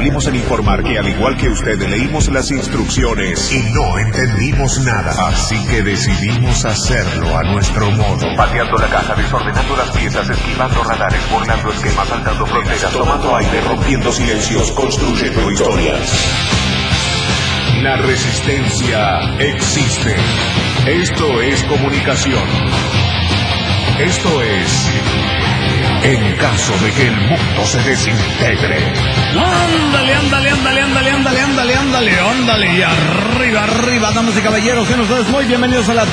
cumplimos en informar que al igual que usted leímos las instrucciones y no entendimos nada. Así que decidimos hacerlo a nuestro modo. Pateando la caja, desordenando las piezas, esquivando radares, burlando esquemas, saltando fronteras, tomando aire, rompiendo silencios, construyendo historias. La resistencia existe. Esto es comunicación. Esto es... en caso de que el mundo se desintegre. Ándale. Y arriba, damas y caballeros, sean ustedes muy bienvenidos a la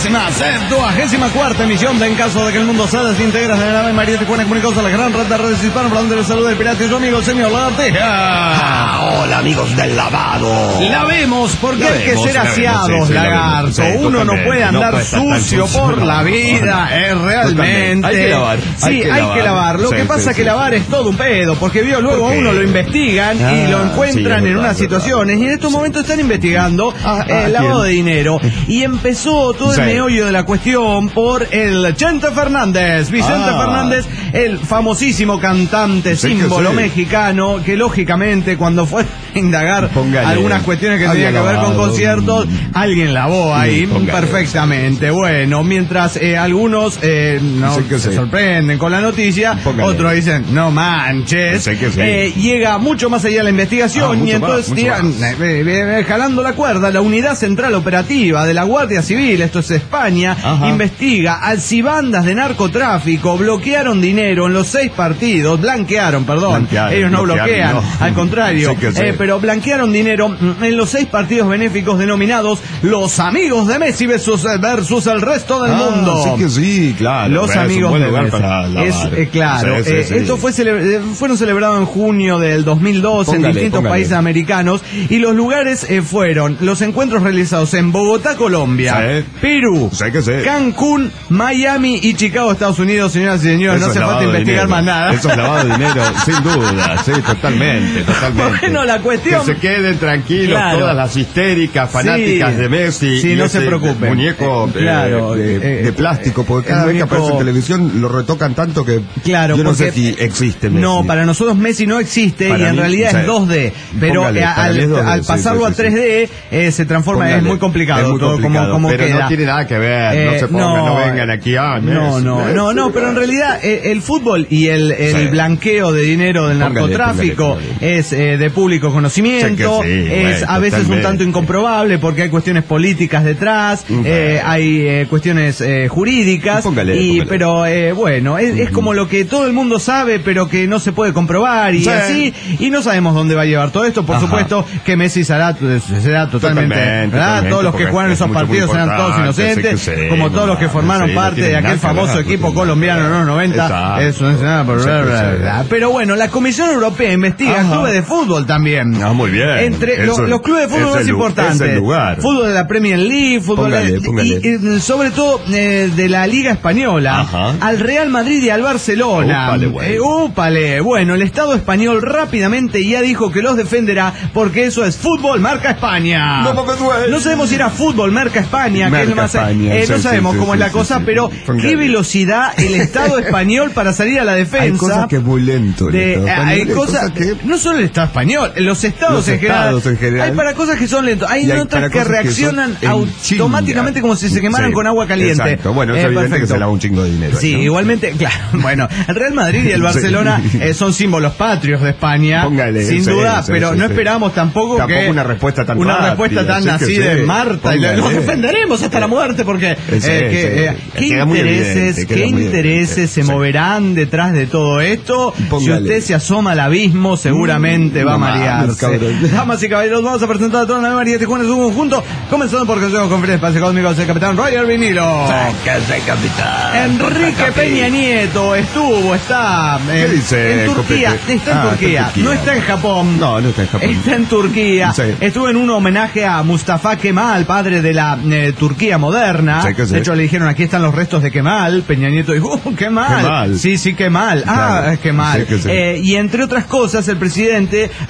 34ª emisión de En caso de que el mundo se desintegre. De la nave María Tijuana, comunicados a la gran red de redes hispanas, para donde les saluda el pirata y su amigo el señor Lagartija. Hola, amigos del lavado. Lavemos, porque hay que ser aseados, lagarto. Uno no puede andar sucio por la vida, realmente. Hay que lavar. Sí, hay que lavar. Lo que pasa es que lavar es todo un pedo, porque luego a uno lo investigan y lo encuentran en unas situaciones, y en estos momentos están investigando el lavado de dinero. Y empezó todo el meollo de la cuestión por el Chente Fernández, Vicente Fernández, el famosísimo cantante, símbolo mexicano, que lógicamente cuando fue a indagar algunas cuestiones que tenían que ver con conciertos, alguien lavó ahí perfectamente. Bueno, mientras algunos se sorprenden con la noticia, otros dicen, no manches, llega mucho más allá de la investigación, y entonces tiran, jalando la cuerda, la Unidad Central Operativa de la Guardia Civil, esto es España, investiga a si bandas de narcotráfico bloquearon dinero en los 6 partidos, blanquearon, ellos no bloquean, al contrario, pero blanquearon dinero en los 6 partidos benéficos denominados Los Amigos de Messi versus el resto del mundo. Claro. Los Amigos de Messi. Claro, esto fueron celebrados en junio del 2002 en distintos países americanos, y los lugares fueron los encuentros realizados en Bogotá, Colombia, Perú, Cancún, Miami y Chicago, Estados Unidos. Señoras y señores, no hace falta investigar más nada. Eso es lavado de dinero, sin duda, totalmente. Bueno, la cuestión... Que se queden tranquilos todas las histéricas fanáticas de Messi. Sí, no se preocupen. Muñeco de plástico, porque cada vez que aparece en televisión lo retocan tanto que yo no sé si existe Messi. No, para nosotros Messi no existe, y en realidad es 2D, pero al pasarlo a 3D se transforma, es muy complicado, todo como pero queda. No tiene nada que ver, no se pongan, no vengan aquí no, pero en realidad el fútbol y el blanqueo de dinero del narcotráfico es de público conocimiento, es a veces un tanto incomprobable porque hay cuestiones políticas detrás, hay cuestiones jurídicas, pero bueno, es como lo que todo el mundo sabe pero que no se puede comprobar, y así, y no sabemos dónde va a llevar todo esto. Por supuesto que Messi será totalmente, ¿verdad? Todos los que jugaron esos partidos serán todos inocentes, como todos los que formaron parte de aquel famoso equipo colombiano en los 90. Eso no es nada, pero bueno, la Comisión Europea investiga clubes de fútbol también. Muy bien. Entre los clubes de fútbol más importantes, fútbol de la Premier League, fútbol y sobre todo de la Liga Española, al Real Madrid y al Barcelona. Bueno, el Estado español rápidamente ya dijo que los defenderá, porque eso es fútbol marca España. No sabemos si era fútbol marca España, que es más, no sabemos cómo es la cosa, pero qué velocidad el Estado español para salir a la defensa. Hay cosas que es muy lento. Hay cosas que... No solo el Estado español, los estados en general. Hay para cosas que son lentos. Hay otras que reaccionan automáticamente como si se quemaran con agua caliente. Exacto. Bueno, es evidente que se lava un chingo de dinero. Sí, igualmente, claro. Bueno, el Real Madrid y el Barcelona son símbolos patrios de España, sin duda, pero no esperamos tampoco una respuesta tan así de Marta, y los defenderemos hasta la muerte, porque qué intereses se moverán detrás de todo esto. Si usted se asoma al abismo, seguramente va a marearse. Damas y caballeros, vamos a presentar a toda la María Tijuana en su conjunto, comenzando por Consejo de Conferencia Espacio Cósmico, el capitán Roger Vinilo. Enrique Peña Nieto está en Turquía. No está en Japón. No está en Japón. Está en Turquía. Estuvo en un homenaje a Mustafa Kemal, padre de la Turquía moderna. De hecho, le dijeron, aquí están los restos de Kemal. Peña Nieto dijo, Kemal. Sí, Kemal. Kemal. Y entre otras cosas, el presidente afirmó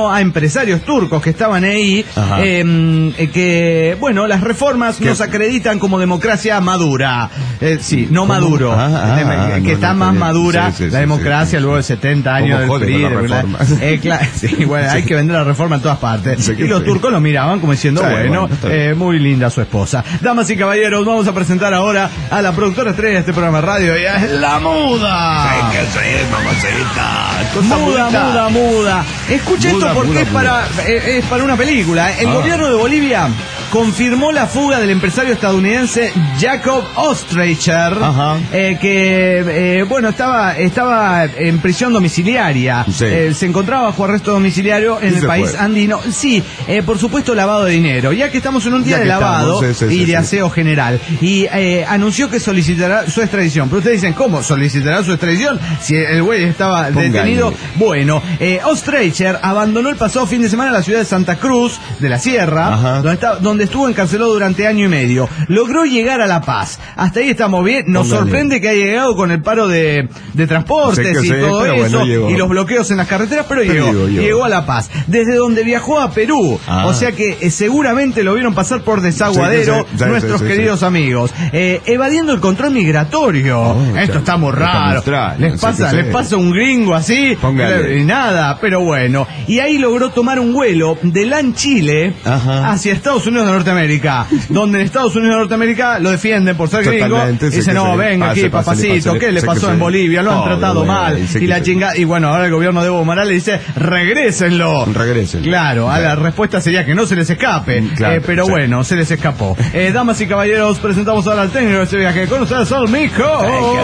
informó a empresarios turcos que estaban ahí que, bueno, las reformas nos acreditan como democracia madura. Sí, no ¿cómo? Maduro. Que está más madura la democracia luego de 70 años del PRI. Sí, bueno, hay que vender la reforma en todas partes. Y los turcos lo miraban como diciendo, bueno, muy linda su esposa. Damas y caballeros, vamos a presentar ahora a la productora estrella de este programa de radio. Ella es La Muda. Ay, ¿qué es, mamacita? Muda. Escucha esto porque es para una película. El gobierno de Bolivia confirmó la fuga del empresario estadounidense Jacob Oestreicher, que bueno, estaba en prisión domiciliaria. Se encontraba bajo arresto domiciliario en el país andino. Sí, por supuesto, lavado de dinero. Ya que estamos en un día de lavado y de aseo general. Y anunció que solicitará su extradición. Pero ustedes dicen, ¿cómo solicitará su extradición? Si el güey estaba detenido. Bueno, Oestreicher abandonó el pasado fin de semana la ciudad de Santa Cruz de la Sierra, donde estuvo encarcelado durante año y medio. Logró llegar a La Paz. Hasta ahí estamos bien. Nos sorprende que haya llegado con el paro de transportes y todo eso, bueno, y los bloqueos en las carreteras, pero llegó a La Paz. Desde donde viajó a Perú. O sea que seguramente lo vieron pasar por Desaguadero nuestros queridos amigos. Evadiendo el control migratorio. Esto está muy raro. Les pasa un gringo así y nada, pero bueno. Y ahí logró tomar un vuelo de LAN Chile hacia Estados Unidos de Norteamérica, donde en Estados Unidos de Norteamérica lo defienden por ser gringo. Dicen, no, venga aquí, papacito, ¿qué le pasó en Bolivia? Lo han tratado mal. Y la chingada. Y bueno, ahora el gobierno de Evo Morales dice, regrésenlo. Claro, la respuesta sería que no se les escape. Pero bueno, se les escapó. Damas y caballeros, presentamos ahora al técnico de este viaje. Con ustedes, el Mico.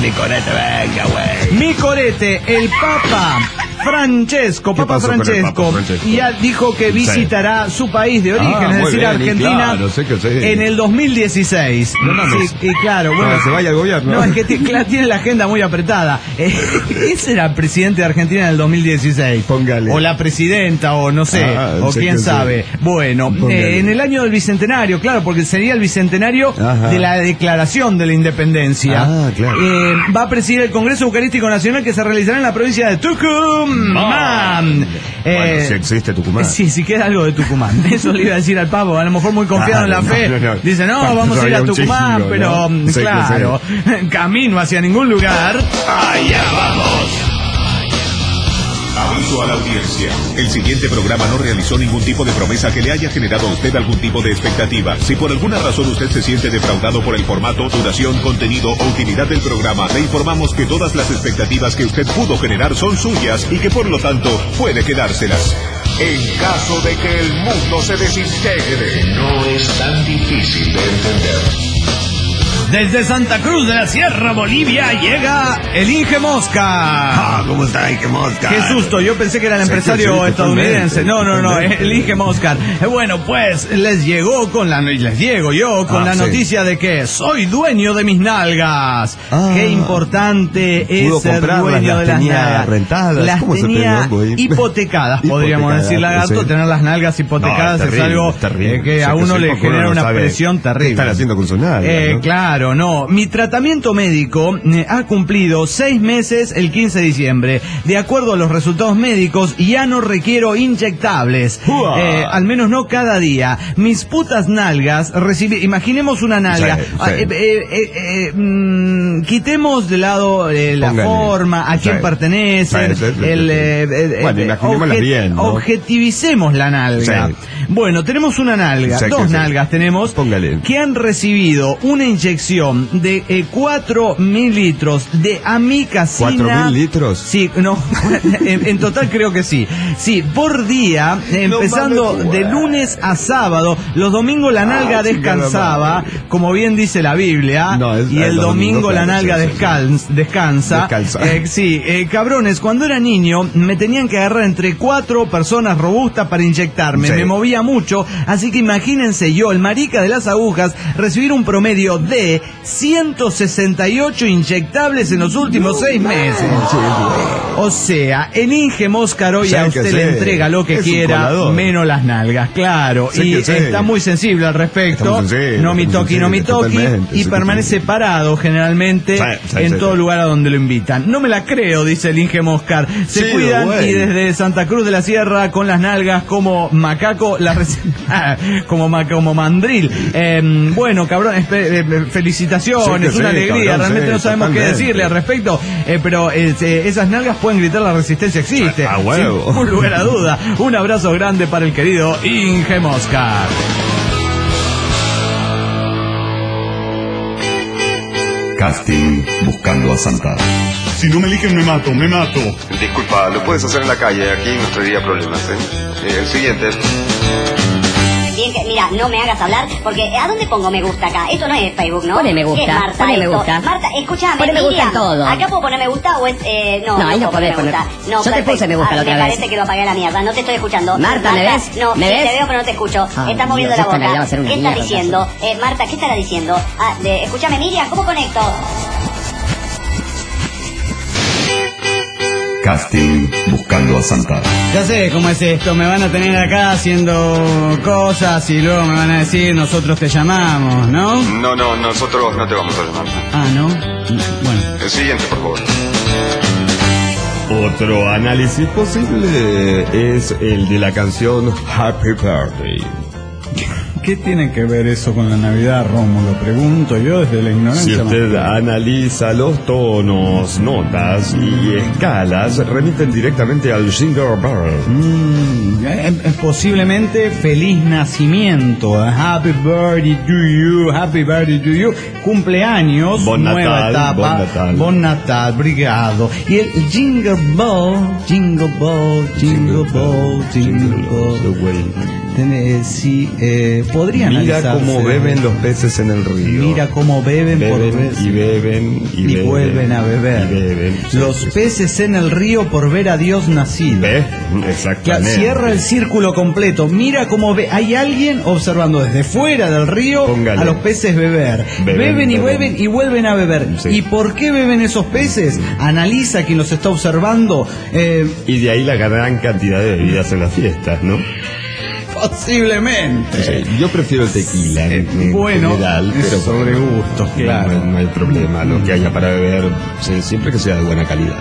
Micorete, el Papa Francesco, y ya dijo que visitará su país de origen, es decir, Argentina, en el 2016. Sí, claro, bueno, se vaya al gobierno. No, es que tiene la agenda muy apretada. Ese era el presidente de Argentina en el 2016. Póngale. O la presidenta, o no sé, o quién sabe. Bueno, en el año del bicentenario, claro, porque sería el bicentenario de la declaración de la independencia. Va a presidir el Congreso Eucarístico Nacional que se realizará en la provincia de Tucumán. Bueno, si existe Tucumán. Sí, queda algo de Tucumán. Eso le iba a decir al Papa, a lo mejor muy confiado en la fe. Dice, vamos a ir a Tucumán, pero claro, camino hacia ningún lugar. Allá vamos. Aviso a la audiencia. El siguiente programa no realizó ningún tipo de promesa que le haya generado a usted algún tipo de expectativa. Si por alguna razón usted se siente defraudado por el formato, duración, contenido o utilidad del programa, le informamos que todas las expectativas que usted pudo generar son suyas y que por lo tanto puede quedárselas. En caso de que el mundo se desintegre, no es tan difícil de entender. Desde Santa Cruz de la Sierra, Bolivia, llega el Inge Mosca. ¿Cómo está Inge Mosca? Qué susto, yo pensé que era el empresario estadounidense. No, el Inge Mosca. Bueno, pues les llego yo con la noticia de que soy dueño de mis nalgas. Qué importante es ser dueño de las nalgas. Rentadas. Las tenía hipotecadas, podríamos decir, lagarto. Tener las nalgas hipotecadas es algo que a uno le genera una presión terrible. ¿Qué están haciendo con sus nalgas? Claro. Mi tratamiento médico ha cumplido 6 meses el 15 de diciembre. De acuerdo a los resultados médicos, ya no requiero inyectables. Al menos no cada día. Mis putas nalgas imaginemos una nalga. Quitemos de lado la forma, a quién pertenece. Bueno, imaginémosla bien, ¿no? Objetivicemos la nalga. Bueno, tenemos una nalga, dos nalgas tenemos, que han recibido una inyección de 4 mililitros de amicacina. ¿4.000 litros? Sí, no, en total creo que sí. Sí, por día, empezando de lunes a sábado. Los domingos la nalga descansaba, como bien dice la Biblia, y el domingo la nalga descansa. Cabrones, cuando era niño me tenían que agarrar entre 4 personas robustas para inyectarme. Me movía mucho, así que imagínense yo, el marica de las agujas, recibir un promedio de de 168 inyectables en los últimos 6 meses. O sea, en Inge Moscar hoy a usted le entrega lo que quiera, menos las nalgas, claro. Y está muy sensible al respecto. No mi toqui, y permanece parado generalmente en todo lugar a donde lo invitan. No me la creo, dice el Inge Moscar. Se cuidan y desde Santa Cruz de la Sierra con las nalgas como macaco, como mandril. Bueno, cabrón, felicitaciones, una alegría. Cabrón, realmente no sabemos qué decirle al respecto, pero esas nalgas pueden gritar la resistencia existe. Sin lugar a duda. Un abrazo grande para el querido Inge Moscar. Casting buscando a Santa. Si no me eligen me mato. Disculpa, lo puedes hacer en la calle, aquí no tendría problemas, El siguiente. Bien, mira, no me hagas hablar, porque ¿a dónde pongo me gusta acá? Esto no es Facebook, ¿no? Pone me gusta. ¿Qué es Marta? Pone me gusta. Marta, escúchame, pone me gusta en todo. ¿Acá puedo poner me gusta o es...? No, ahí no podés poner. No, yo te puse me gusta la otra vez. Me parece que lo apagué a la mierda, no te estoy escuchando. Marta, ¿me ves? No, ¿Me ves? te veo pero no te escucho. Estás moviendo la boca. ¿Qué estás diciendo? Marta, ¿qué estará diciendo? Escúchame, Miriam, ¿cómo conecto? Casting buscando a Santa. Ya sé cómo es esto, me van a tener acá haciendo cosas y luego me van a decir nosotros te llamamos, ¿no? No, nosotros no te vamos a llamar. Ah, ¿no? Bueno. El siguiente, por favor. Otro análisis posible es el de la canción Happy Birthday. ¿Qué tiene que ver eso con la Navidad, Rómulo? Pregunto yo desde la ignorancia. Si usted analiza los tonos, notas y escalas, remiten directamente al Jingle Bell. Posiblemente feliz nacimiento. Happy birthday to you. Cumpleaños, bon nueva Natal, etapa. Bon Natal, brigado. Y el Jingle Bell. Podría Mira analizarse. cómo beben los peces en el río. Mira cómo beben por ver. Y beben y vuelven a beber. Y beben. Los peces en el río por ver a Dios nacido. ¿Ves? Exactamente. Cierra el círculo completo. Mira cómo ve. Hay alguien observando desde fuera del río a los peces beber. Beben y vuelven a beber. Sí. ¿Y por qué beben esos peces? Analiza quien los está observando. Y de ahí la gran cantidad de bebidas en las fiestas, ¿no? Posiblemente. Yo prefiero el tequila en general, pero sobre gustos, claro. No hay problema, lo que haya para beber, siempre que sea de buena calidad.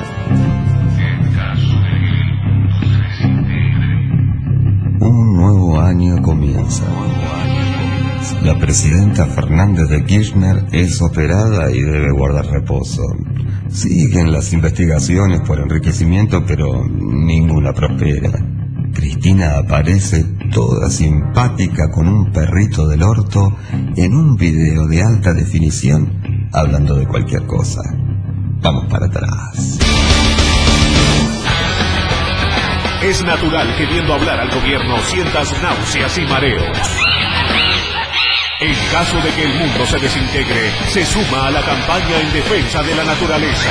Un nuevo año comienza. La presidenta Fernández de Kirchner es operada y debe guardar reposo. Siguen las investigaciones por enriquecimiento, pero ninguna prospera. Cristina aparece toda simpática con un perrito del orto en un video de alta definición hablando de cualquier cosa. Vamos para atrás. Es natural que viendo hablar al gobierno sientas náuseas y mareos. En caso de que el mundo se desintegre, se suma a la campaña en defensa de la naturaleza.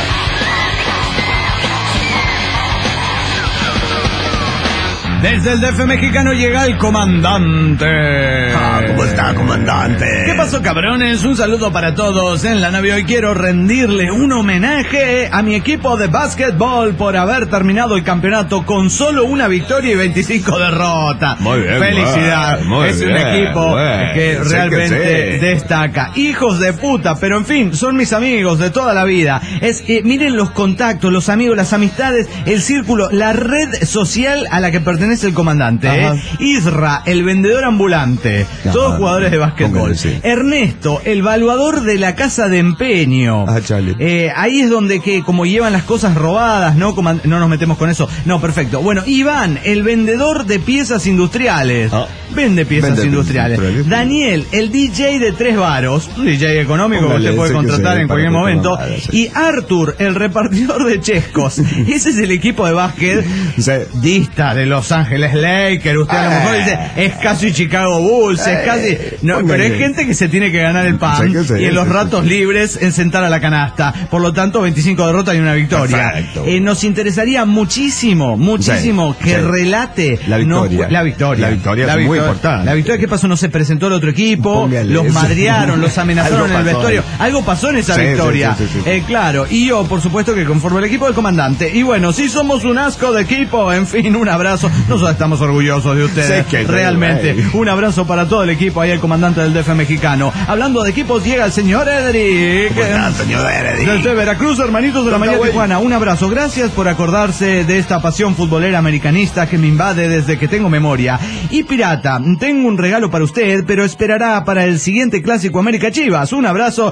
Desde el DF mexicano llega el comandante. ¿Cómo está, comandante? ¿Qué pasó, cabrones? Un saludo para todos. En la nave hoy quiero rendirle un homenaje a mi equipo de básquetbol por haber terminado el campeonato con solo una victoria y 25 derrotas. Muy bien. Felicidad. Es un equipo que realmente destaca. Hijos de puta, pero en fin, son mis amigos de toda la vida. Miren los contactos, los amigos, las amistades, el círculo, la red social a la que pertenece el comandante. Isra, el vendedor ambulante. Todos jugadores de básquetbol. Ernesto, el evaluador de la casa de empeño. Ahí es donde como llevan las cosas robadas, ¿no? No nos metemos con eso. No, perfecto. Bueno, Iván, el vendedor de piezas industriales. Vende piezas industriales. Daniel, el DJ de 3 varos. Un DJ económico que usted puede contratar en cualquier momento. Y Arthur, el repartidor de chescos. Ese es el equipo de básquet. Dista de los Ángeles Lakers, usted a lo mejor dice, es casi Chicago Bulls, es casi... No, pero hay gente que se tiene que ganar el pan y en los ratos libres en sentar a la canasta. Por lo tanto, 25 derrotas y una victoria. Nos interesaría muchísimo que relate la victoria. La victoria es muy importante. La victoria, ¿qué pasó? No se presentó el otro equipo, los madrearon, los amenazaron en el vestuario. Algo pasó en esa victoria. Sí. Claro, y yo, por supuesto, que conformo el equipo del comandante. Y bueno, sí somos un asco de equipo, en fin, un abrazo. Nosotros estamos orgullosos de ustedes, realmente. Un abrazo para todo el equipo, ahí el comandante del DF mexicano. Hablando de equipos, llega el señor Edric. ¿Cómo está, señor Edric? Desde Veracruz, hermanitos de la mañana de Tijuana. Un abrazo, gracias por acordarse de esta pasión futbolera americanista que me invade desde que tengo memoria. Y pirata, tengo un regalo para usted, pero esperará para el siguiente clásico América Chivas. Un abrazo.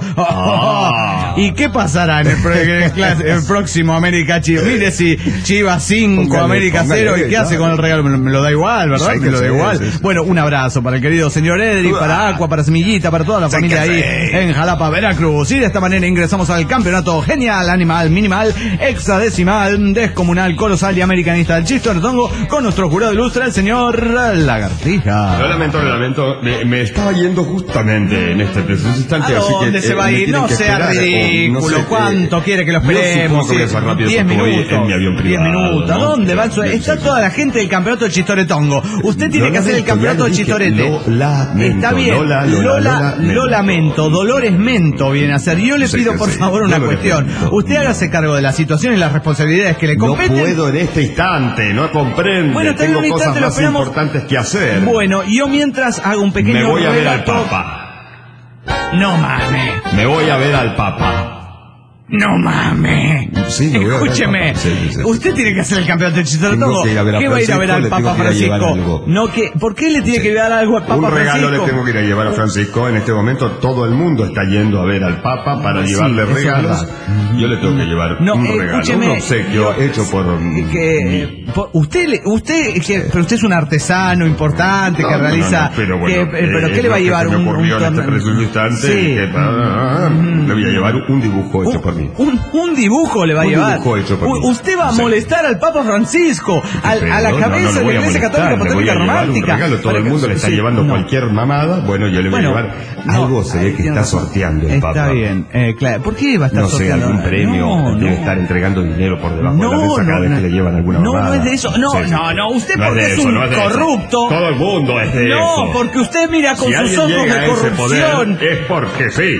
¿Y qué pasará en el próximo América Chivas? Mire si Chivas 5, América 0, ¿y qué hace con el regalo? Me lo da igual, ¿verdad? Me lo da igual. Bueno, un abrazo para el querido señor Edric, para Aqua, para Semillita, para toda la familia ahí en Jalapa, Veracruz. Y de esta manera ingresamos al campeonato genial, animal, minimal, hexadecimal, descomunal, colosal y americanista del Chisto Tongo, con nuestro jurado ilustre, el señor Lagartija. Lo lamento, me estaba yendo justamente en este preciso instante. ¿A dónde se va a ir? No sea ridículo. No sé, ¿cuánto quiere que lo esperemos? 10 minutos. 10 minutos. ¿A dónde va? Está toda la gente del campeonato del Chistoretongo. Usted tiene que hacer el campeonato del Chistorete. Está bien. Lo lamento. Dolores Mento viene a ser. Yo le pido por favor una cuestión. Usted hágase cargo de la situación y las responsabilidades que le competen. No puedo en este instante, no comprende. Bueno, tengo cosas más importantes que hacer. Bueno, yo mientras hago un pequeño Me voy a ver al Papa. No mames. Me voy a ver al Papa. No mames. Sí, escúcheme. Usted tiene que hacer el campeonato del Chistoretongo. ¿Qué va a ir a ver al Papa Francisco? ¿Por qué le tiene que llevar algo al Papa Francisco? Un regalo le tengo que ir a llevar a Francisco. En este momento todo el mundo está yendo a ver al Papa para llevarle regalos. Yo le tengo que llevar un regalo, un obsequio hecho por pero usted es un artesano importante que realiza. Pero ¿qué le va a llevar? Me ocurrió en este preciso instante. Le voy a llevar un dibujo hecho por mí. Un dibujo le va a llevar. Usted va a molestar al Papa Francisco, a la cabeza de la Iglesia Católica Apostólica Romántica. Todo el mundo le está llevando cualquier mamada. Bueno, yo le voy a llevar algo. Se ve que está sorteando el Papa. Está bien, claro. ¿Por qué va a estar sorteando? No sé, algún premio. Debe estar entregando dinero por debajo de la mesa cada vez que le llevan alguna mamada. No es de eso. No. Usted porque es un corrupto. Todo el mundo es de eso. No, porque usted mira con sus ojos de corrupción. Es porque sí.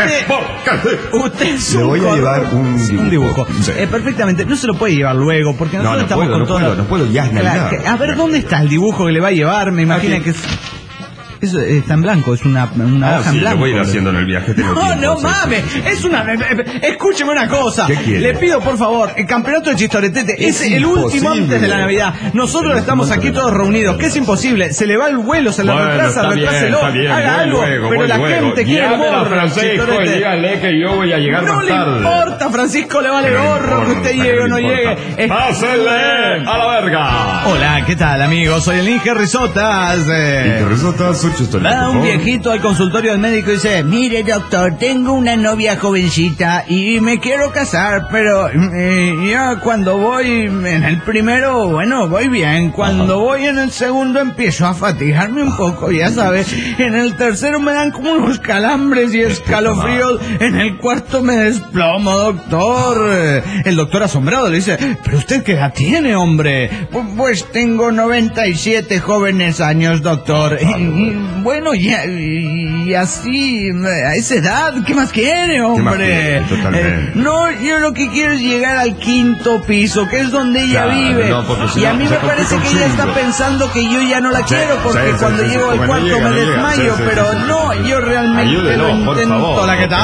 Usted le voy a llevar un dibujo. Perfectamente. No se lo puede llevar luego, porque nosotros estamos con todo. No puedo ya nada. A ver, ¿dónde está el dibujo que le va a llevar? Me imagino que eso está en blanco, es una hoja en blanco. Lo voy a ir haciendo en el viaje. No mames, es una... Escúcheme una cosa. ¿Qué quiere? Le pido por favor, el campeonato de Chistoretete es el último antes de la Navidad. Nosotros estamos aquí todos reunidos, que es imposible. Se le va el vuelo, se le retráselo. Haga algo, pero la gente quiere el gorro. Francisco, dígale que yo voy a llegar más tarde. No le importa, Francisco, le vale gorro que usted llegue o no llegue. ¡Pásenle a la verga! Hola, ¿qué tal, amigos? Soy el Inge Risotas. Inge Risotas, va un viejito al consultorio del médico y dice: mire, doctor, tengo una novia jovencita y me quiero casar, pero ya cuando voy en el primero, bueno, voy bien. Cuando voy en el segundo empiezo a fatigarme un poco, ya sabes. En el tercero me dan como unos calambres y escalofríos. En el cuarto me desplomo, doctor. El doctor asombrado le dice: ¿pero usted qué edad tiene, hombre? Pues tengo 97 jóvenes años, doctor. Bueno, y así, a esa edad, ¿qué más quiere, hombre? No, yo lo que quiero es llegar al quinto piso, que es donde ella vive. Y a mí me parece que ella está pensando que yo ya no la quiero, porque cuando llego al cuarto me desmayo, pero no, yo realmente lo intento. Hola, ¿qué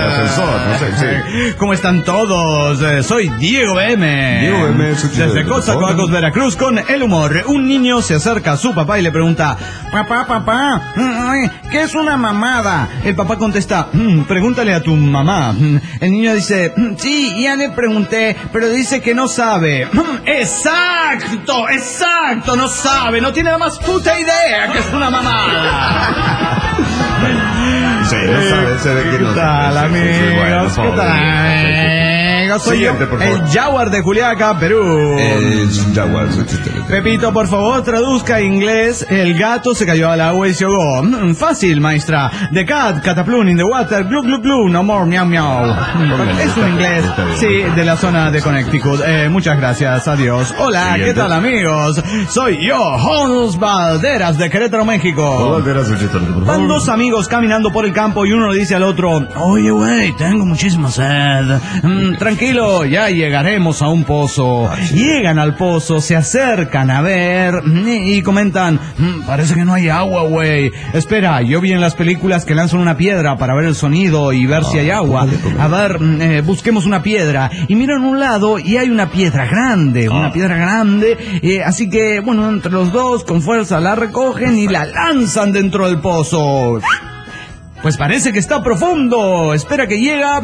tal? ¿Cómo están todos? Soy Diego BM. Desde Coatzacoalcos, Veracruz, con el humor. Un niño se acerca a su papá y le pregunta: papá, ¿qué es una mamada? El papá contesta: pregúntale a tu mamá. El niño dice: sí, ya le pregunté, pero dice que no sabe. Exacto, no sabe, no tiene la más puta idea que es una mamada. Sí, no sabe, se ve que no sabe. ¿Qué tal, amigos? ¿Qué tal, amigos? amigos, soy yo, el Jaguar de Juliaca, Perú. El Jaguar, Pepito, por favor, traduzca a inglés. El gato se cayó al agua y se ahogó. Fácil, maestra. The cat, cataplum in the water, glu glu glu, no more miau miau. Es un inglés, sí, de la zona de Connecticut. Muchas gracias, adiós. Hola, ¿qué tal, amigos? Soy yo, Hans Valderas de Querétaro, México. Van dos amigos caminando por el campo y uno le dice al otro: oye, güey, tengo muchísima sed. Tranquilo, ya llegaremos a un pozo. Llegan al pozo, se acercan a ver y comentan: parece que no hay agua, güey. Espera, yo vi en las películas que lanzan una piedra para ver el sonido y ver si hay agua. A ver, busquemos una piedra. Y miran a un lado y hay una piedra grande, así que, bueno, entre los dos con fuerza la recogen y la lanzan dentro del pozo. Pues parece que está profundo. Espera que llega.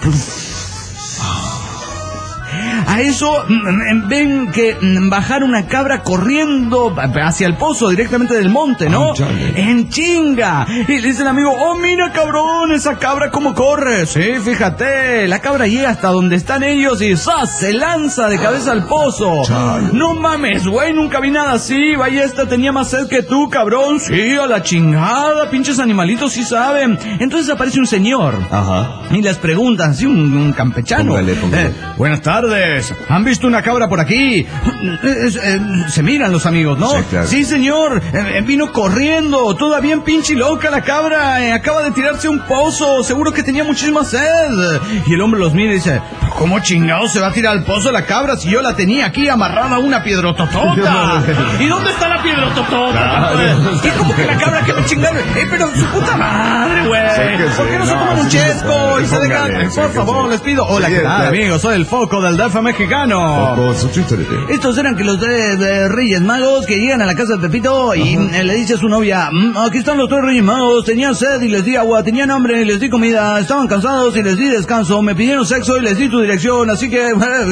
A eso ven que bajar una cabra corriendo hacia el pozo directamente del monte, ¿no? En chinga. Y le dice el amigo: oh, mira, cabrón, esa cabra cómo corre. Sí, fíjate, la cabra llega hasta donde están ellos y ¡zas! Se lanza de cabeza al pozo. No mames, güey, nunca vi nada así. Vaya, esta tenía más sed que tú, cabrón. Sí, a la chingada, pinches animalitos sí saben. Entonces aparece un señor. Y les preguntan, sí, un campechano. Póngale. Buenas tardes. ¿Han visto una cabra por aquí? Se miran los amigos, ¿no? Sí, claro. Sí, señor. Vino corriendo. Toda bien pinche loca la cabra. Acaba de tirarse un pozo. Seguro que tenía muchísima sed. Y el hombre los mira y dice: ¿cómo chingado se va a tirar al pozo la cabra si yo la tenía aquí amarrada a una piedrototota? ¿Y dónde está la piedrototota? ¿Y cómo que la cabra que me chingaron? Pero su puta madre, güey. ¿Por qué no se toman un chesco y se dejan? Por favor, les pido. Hola, ¿qué tal, amigos? Soy el Foco del DF mexicano. Estos eran que los de Reyes Magos que llegan a la casa de Pepito y le dice a su novia: aquí están los tres Reyes Magos, tenían sed y les di agua, tenían hambre y les di comida, estaban cansados y les di descanso, me pidieron sexo y les di tu dirección, así que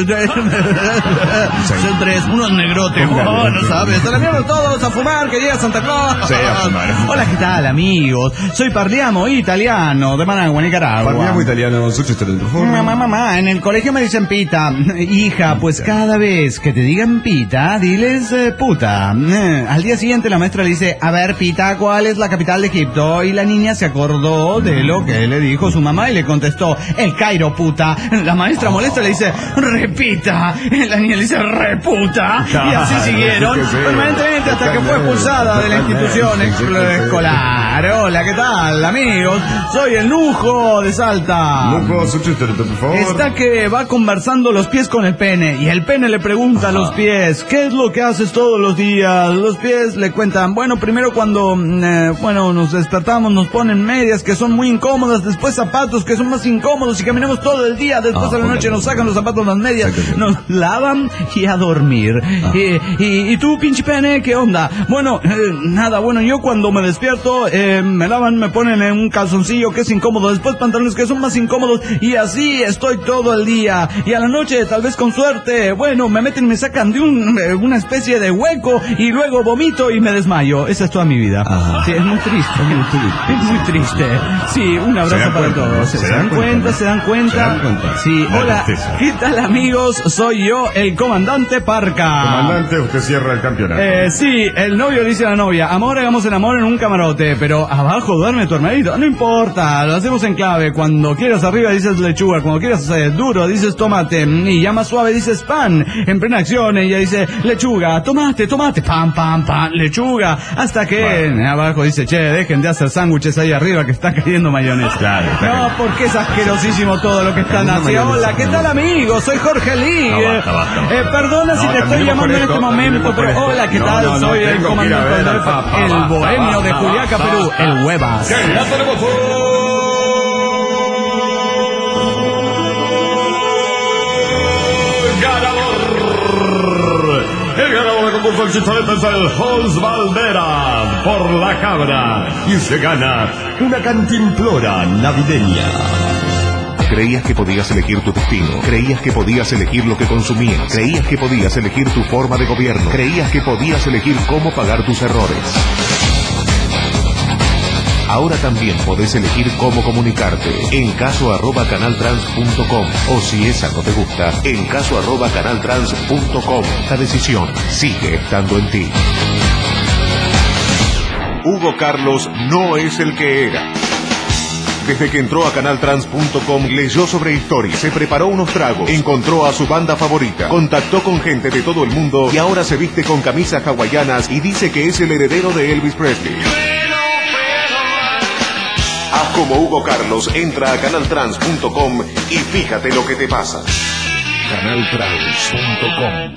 son tres, unos negrotes, no sabes, a la mierda todos, a fumar, que llega Santa Claus. Sí, a fumar. Hola, ¿qué tal, amigos? Soy Parliamo Italiano de Managua, Nicaragua. Parliamo Italiano, mamá, en el colegio me dicen pita. Hija, pues cada vez que te digan pita, diles puta. Al día siguiente la maestra le dice: a ver, pita, ¿cuál es la capital de Egipto? Y la niña se acordó de lo que le dijo su mamá y le contestó: el Cairo, puta. La maestra molesta le dice: repita. La niña le dice: reputa. Y así siguieron permanentemente hasta que fue expulsada de la institución escolar. Hola, ¿qué tal, amigos? Soy el Lujo de Salta. Lujo, su chiste, por favor. Está que va conversando los pies con el pene y el pene le pregunta a los pies: ¿qué es lo que haces todos los días? Los pies le cuentan: bueno, primero cuando nos despertamos nos ponen medias que son muy incómodas, después zapatos que son más incómodos y caminamos todo el día, después a la noche nos sacan los zapatos, las medias, nos lavan y a dormir. Y tú, pinche pene, ¿qué onda? Bueno, nada, bueno, yo cuando me despierto me lavan, me ponen en un calzoncillo que es incómodo, después pantalones que son más incómodos y así estoy todo el día. Y a la noche, tal vez con suerte, bueno, me meten y me sacan de una especie de hueco y luego vomito y me desmayo. Esa es toda mi vida. Sí, es muy triste. Es muy triste. Sí, un abrazo para todos. ¿Se dan cuenta? ¿Se dan cuenta? Sí, hola, ¿qué tal, amigos? Soy yo, el comandante Parca. Comandante, usted cierra el campeonato. Sí, el novio le dice a la novia: amor, hagamos el amor en un camarote, pero abajo duerme tu hermanito. No importa, lo hacemos en clave. Cuando quieras arriba dices lechuga, cuando quieras duro dices tomate, y ya más suave dices pan. En plena acción ella dice lechuga, tomate, pam, pam, pam, lechuga, hasta que abajo dice: che, dejen de hacer sándwiches ahí arriba que está cayendo mayonesa. Claro, no, porque es asquerosísimo todo lo que están haciendo. Hola, ¿qué tal, amigos? Soy Jorge Lee. Perdona si te estoy llamando en este momento, pero hola, ¿qué tal? Soy el comandante el bohemio de Juliaca, Perú, el Huevas. El ganador del concurso del Chicharete es el Hans Valderas por la cabra y se gana una cantimplora navideña. Creías que podías elegir tu destino, creías que podías elegir lo que consumías, creías que podías elegir tu forma de gobierno, creías que podías elegir cómo pagar tus errores. Ahora también podés elegir cómo comunicarte. encaso@canaltrans.com o si esa no te gusta, encaso@canaltrans.com. La decisión sigue estando en ti. Hugo Carlos no es el que era. Desde que entró a canaltrans.com, leyó sobre historia, se preparó unos tragos, encontró a su banda favorita, contactó con gente de todo el mundo y ahora se viste con camisas hawaianas y dice que es el heredero de Elvis Presley. Haz como Hugo Carlos, entra a canaltrans.com y fíjate lo que te pasa. canaltrans.com.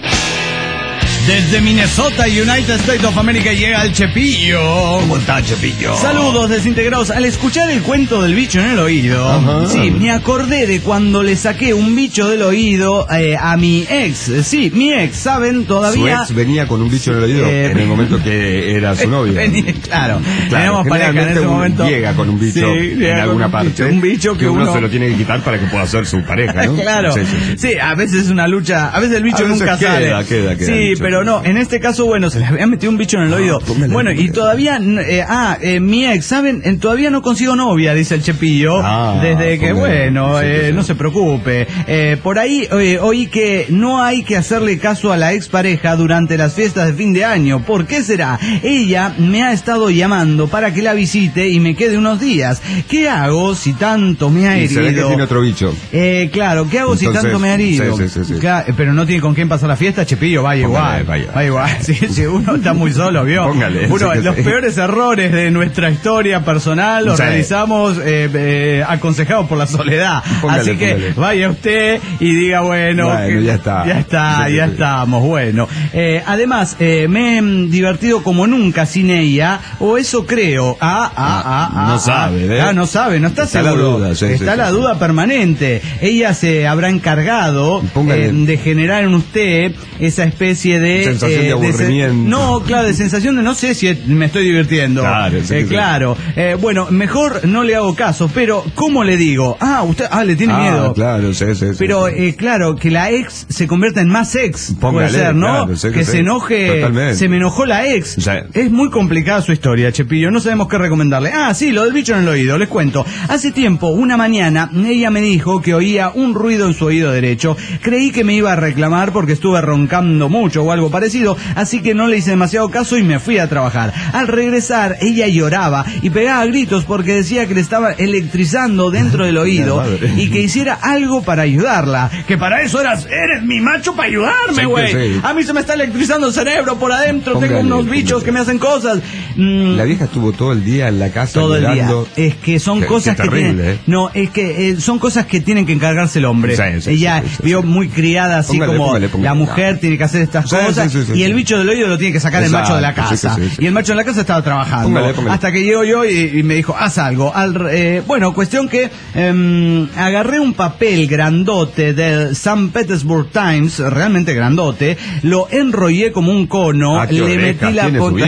Desde Minnesota, United States of America, llega el Chepillo. ¿Cómo está, Chepillo? Saludos desintegrados. Al escuchar el cuento del bicho en el oído, Ajá. sí, me acordé de cuando le saqué un bicho del oído a mi ex. Sí, mi ex, ¿saben? Todavía... Su ex venía con un bicho en el oído en el momento que era su novio. Claro, tenemos pareja en ese momento. Llega con un bicho en alguna parte. Un bicho que uno se lo tiene que quitar para que pueda ser su pareja, ¿no? Claro. Sí, a veces es una lucha, a veces el bicho nunca sale. Queda sí, pero no, en este caso, bueno, se le había metido un bicho en el oído. Bueno, y todavía, mi ex, ¿saben? Todavía no consigo novia, dice el Chepillo. Desde que, bueno, no se preocupe. Por ahí oí que no hay que hacerle caso a la expareja durante las fiestas de fin de año. ¿Por qué será? Ella me ha estado llamando para que la visite y me quede unos días. ¿Qué hago si tanto me ha herido? Se ve que tiene otro bicho. Claro, ¿qué hago si tanto me ha herido? Sí. Claro, pero no tiene con quién pasar la fiesta, Chepillo, vaya igual. Vaya igual. Si uno está muy solo, ¿vio? Póngale. Los peores errores de nuestra historia personal los realizamos aconsejados por la soledad. Así que vaya usted y diga, bueno ya está. Ya estamos, bueno. Además, me he divertido como nunca sin ella, o eso creo. No sabe, no sabe, no está seguro. Está la duda permanente. Ella se habrá encargado de generar en usted esa especie de sensación de aburrimiento. No, claro, de sensación de no sé si me estoy divirtiendo. Claro. Bueno, mejor no le hago caso, pero ¿cómo le digo? Usted le tiene miedo. Claro, sí. Pero claro, que la ex se convierta en más ex. Puede ser, ¿no? Claro, que se enoje. Totalmente. Se me enojó la ex. Es muy complicada su historia, Chepillo. No sabemos qué recomendarle. Sí, lo del bicho en el oído, les cuento. Hace tiempo, una mañana, ella me dijo que oía un ruido en su oído derecho. Creí que me iba a reclamar porque estuve roncando mucho o algo parecido, así que no le hice demasiado caso y me fui a trabajar. Al regresar, ella lloraba y pegaba gritos porque decía que le estaba electrizando dentro del oído y que hiciera algo para ayudarla. Que para eso eres mi macho para ayudarme, güey. Sí. A mí se me está electrizando el cerebro por adentro, tengo unos bichos que me hacen cosas. La vieja estuvo todo el día en la casa todo llorando. El día. Es que son cosas que tienen, no, es que son cosas que tienen que encargarse el hombre. Ella vio muy criada así como la mujer tiene que hacer estas cosas y el bicho del oído lo tiene que sacar el macho de la casa. Y el macho de la casa estaba trabajando. Póngale. Hasta que llego yo y me dijo, haz algo. Bueno, cuestión que agarré un papel grandote del St. Petersburg Times, realmente grandote, lo enrollé como un cono, le metí la punta.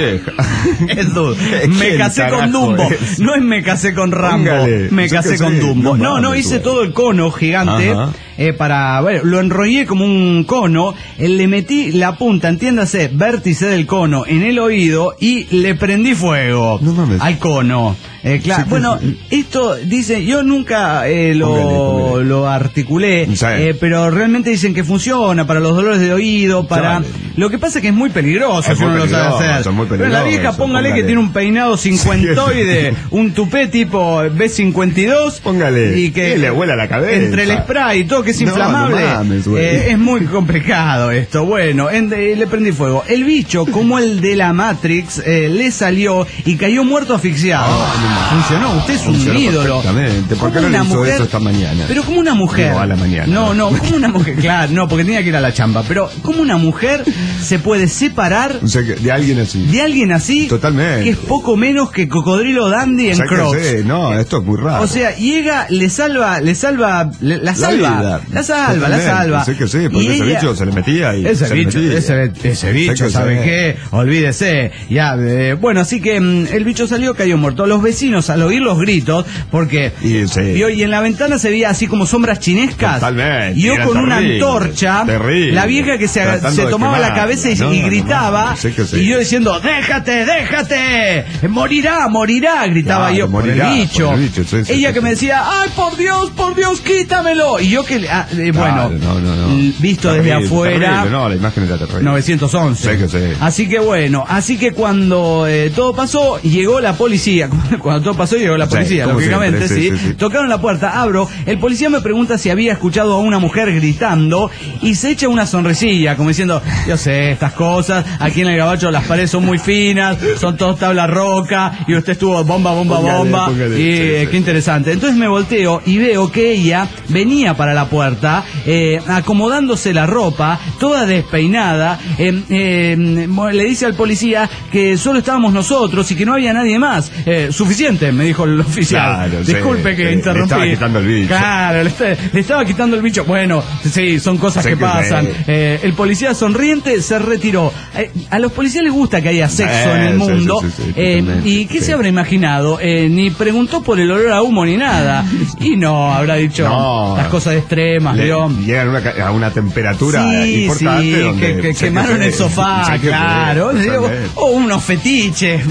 Me casé con Dumbo. No es me casé con Rambo. Me casé con Dumbo. No, hice todo el cono gigante. Lo enrollé como un cono, le metí la punta, entiéndase, vértice del cono en el oído y le prendí fuego al cono. Claro, bueno, esto dice, yo nunca lo articulé, pero realmente dicen que funciona para los dolores de oído, para... Lo que pasa es que es muy peligroso si uno lo sabe hacer. Pero la vieja, póngale que tiene un peinado cincuentoide, un tupé tipo B52, y que le vuela la cabeza. Entre el spray y todo, que es inflamable. Es muy complicado esto. Bueno, le prendí fuego. El bicho, como el de la Matrix, le salió y cayó muerto asfixiado. Funcionó, usted es un ídolo. Exactamente. ¿Por qué no le hizo eso esta mañana? Pero como una mujer. No, a la mañana. No, como una mujer. Claro, no, porque tenía que ir a la chamba. Pero como una mujer se puede separar. O sea, de alguien así. De alguien así. Totalmente. Que es poco menos que Cocodrilo Dandy en Crocs. No, esto es muy raro. O sea, llega, la salva. salva. La salva. Sí que sí, porque ese bicho se le metía y ese bicho, ¿saben qué? Olvídese. Ya, bueno, así que el bicho salió, cayó muerto. Los vecinos, al oír los gritos, porque y en la ventana se veía así como sombras chinescas. Totalmente. Y yo con una antorcha, la vieja que se tomaba la cabeza y gritaba, y yo diciendo, déjate, morirá, gritaba yo por el bicho. Ella que me decía, ay, por Dios, quítamelo. Y yo que, bueno, visto desde afuera, la imagen era terrible. 911. Así que bueno, cuando todo pasó, llegó la policía. Cuando todo pasó, llegó la policía, lógicamente, sí. Tocaron la puerta, abro, el policía me pregunta si había escuchado a una mujer gritando y se echa una sonrisilla, como diciendo, yo sé estas cosas, aquí en el Gabacho las paredes son muy finas, son todos tabla roca, y usted estuvo bomba, y qué interesante. Entonces me volteo y veo que ella venía para la puerta, acomodándose la ropa, toda despeinada, le dice al policía que solo estábamos nosotros y que no había nadie más. Suficiente, me dijo el oficial. Claro, disculpe que interrumpí. Le estaba quitando el bicho. Claro, le estaba quitando el bicho. Bueno, sí, son cosas que pasan. El policía sonriente se retiró. A los policías les gusta que haya sexo en el mundo. ¿Y qué se habrá imaginado? Ni preguntó por el olor a humo ni nada. Y no, habrá dicho las cosas extremas. Llegan a una temperatura importante. Que quemaron el sofá, claro. O unos fetiches.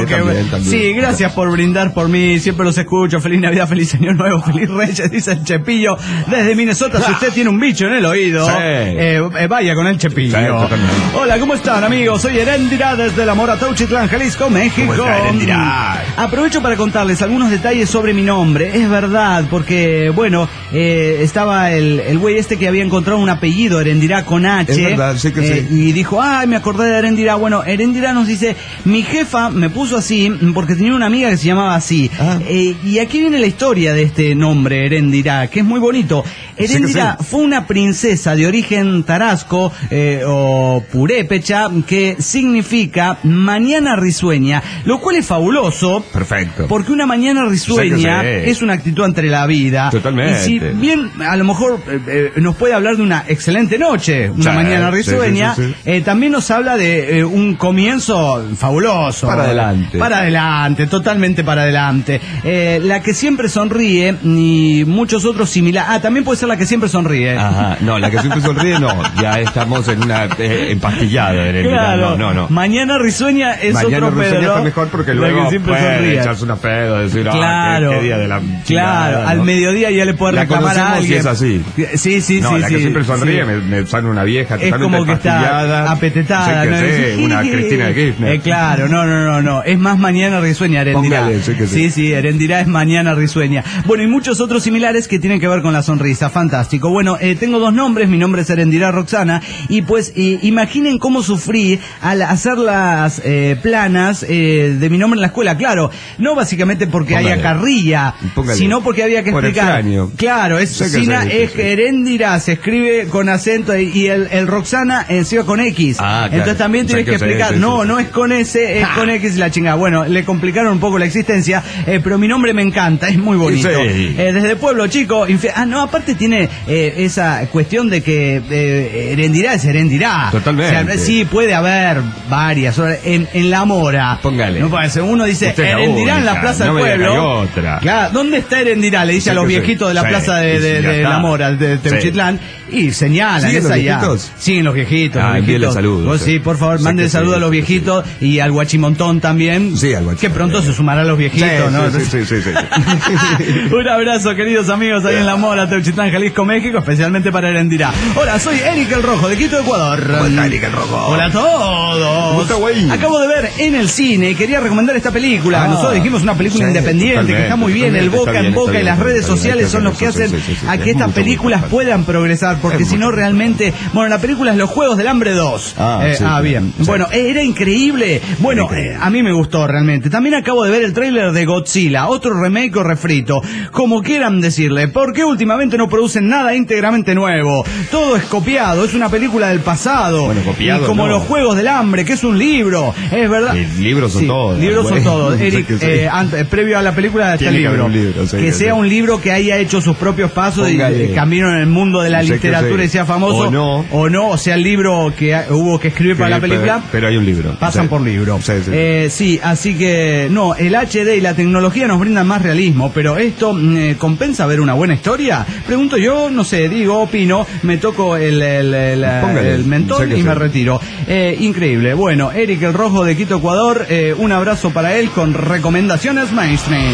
Sí, gracias por brindar por mí. Siempre los escucho. Feliz Navidad, feliz Año Nuevo, feliz Reyes, dice el Chepillo desde Minnesota. Si usted tiene un bicho en el oído, vaya con el Chepillo. Hola, ¿cómo están, amigos? Soy Heréndira desde la Mora, Teuchitlán, Jalisco, México. Aprovecho para contarles algunos detalles sobre mi nombre. Es verdad, porque, bueno, estaba el güey este que había encontrado un apellido, Heréndira con H. Es verdad, sí que sí. Y dijo, ay, me acordé de Heréndira. Bueno, Heréndira nos dice, mi jefa me puso así porque tenía una amiga que se llamaba así. Y aquí viene la historia de este nombre, Heréndira, que es muy bonito. Heréndira fue una princesa de origen tarasco o purépecha, que significa mañana risueña, lo cual es fabuloso. Perfecto. Porque una mañana risueña es una actitud ante la vida. Totalmente. Y si bien a lo mejor nos puede hablar de una excelente noche, una mañana risueña, también nos habla de un comienzo fabuloso. Para adelante, totalmente para adelante. La que siempre sonríe, y muchos otros similares. También puede ser la que siempre sonríe. Ajá, no, la que siempre sonríe no, ya estamos en una empastillada. Claro, no. Mañana risueña es mañana otro pedo, ¿no? Está ¿no? mejor porque luego puede echarse una pedo, decir, claro, qué día de la claro, chingada, ¿no? Al mediodía ya le puede reclamar a alguien. Si es así. Sí, la que siempre sonríe me sale una vieja es como que está apetetada, ¿no? Una Cristina de Kirchner. Claro, no. Es más mañana risueña, Heréndira. Sí, Heréndira es mañana risueña. Bueno, y muchos otros similares que tienen que ver con la sonrisa. Fantástico. Bueno, tengo dos nombres. Mi nombre es Heréndira Roxana. Y pues, imaginen cómo sufrí al hacer las planas de mi nombre en la escuela. Claro, no básicamente porque haya carrilla, sino porque había que explicar. Claro, es Heréndira, se escribe con acento, y el Roxana se va con X. Entonces también tienes que explicar. No es con S, es con X la chingada. Bueno, le complicaron un poco la existencia, pero mi nombre me encanta, es muy bonito. Desde Pueblo Chico, aparte tiene esa cuestión de que Heréndira es Heréndira. Totalmente. O sea, sí, puede haber varias. En La Mora. Póngale. No puede ser. Uno dice Heréndira en la Plaza del Pueblo. Claro, ¿dónde está Heréndira? Le dice a los viejitos de la Plaza de La Mora, de Teuchitlán. Y señalan, ¿siguen los viejitos? Siguen los viejitos. Envíenle saludos. Sí, por favor, manden saludos a los viejitos y al guachimontón también. Sí, al guachimontón. Que pronto se sumarán los viejitos, ¿no? Sí. Un abrazo, queridos amigos, ahí en La Mora, Teuchitlán, Jalisco, México, especialmente para Heréndira. Hola, soy Eric el Rojo, de Quito, Ecuador. ¿Cómo está, Eric el Rojo? Hola a todos. ¿Cómo está, güey? Acabo de ver en el cine y quería recomendar esta película. Nosotros dijimos una película independiente, que está muy bien. El boca en boca y las redes sociales son los que hacen a que estas películas puedan progresar. porque si no realmente... Bueno, la película es Los Juegos del Hambre 2. Bien. Sí. Bueno, era increíble. Bueno, a mí me gustó realmente. También acabo de ver el tráiler de Godzilla, otro remake o refrito, como quieran decirle. ¿Por qué últimamente no producen nada íntegramente nuevo? Todo es copiado, es una película del pasado. Bueno, copiado. Y como Los Juegos del Hambre, que es un libro, es verdad. Libros son todos. Libros son todos. Eric, previo a la película está el libro. Que sea un libro que haya hecho sus propios pasos y camino en el mundo de la literatura y sea famoso. O sea el libro que hubo que escribir para la película. Pero hay un libro. Pasan por libro. Sí, así que no, el HD y la tecnología nos brindan más realismo, pero esto ¿compensa ver una buena historia? Pregunto yo, no sé, digo, opino, me toco el mentón y me retiro. Increíble. Bueno, Eric el Rojo de Quito, Ecuador, un abrazo para él con recomendaciones mainstream.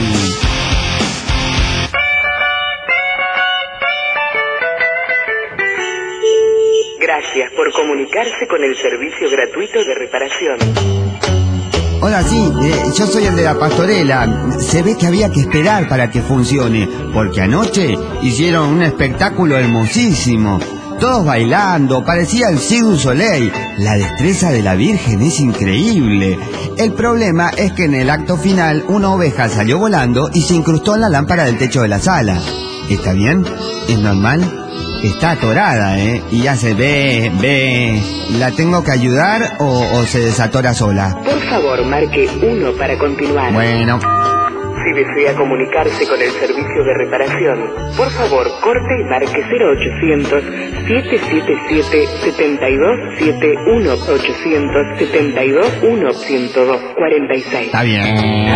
Gracias por comunicarse con el servicio gratuito de reparación. Hola, sí, yo soy el de la pastorela. Se ve que había que esperar para que funcione, porque anoche hicieron un espectáculo hermosísimo. Todos bailando, parecía el Cirque du Soleil. La destreza de la Virgen es increíble. El problema es que en el acto final una oveja salió volando y se incrustó en la lámpara del techo de la sala. ¿Está bien? ¿Es normal? Está atorada, y ya se ve. ¿La tengo que ayudar o se desatora sola? Por favor, marque 1 para continuar. Bueno. Si desea comunicarse con el servicio de reparación, por favor, corte y marque 0800 777 7271 872 102 46. Está bien.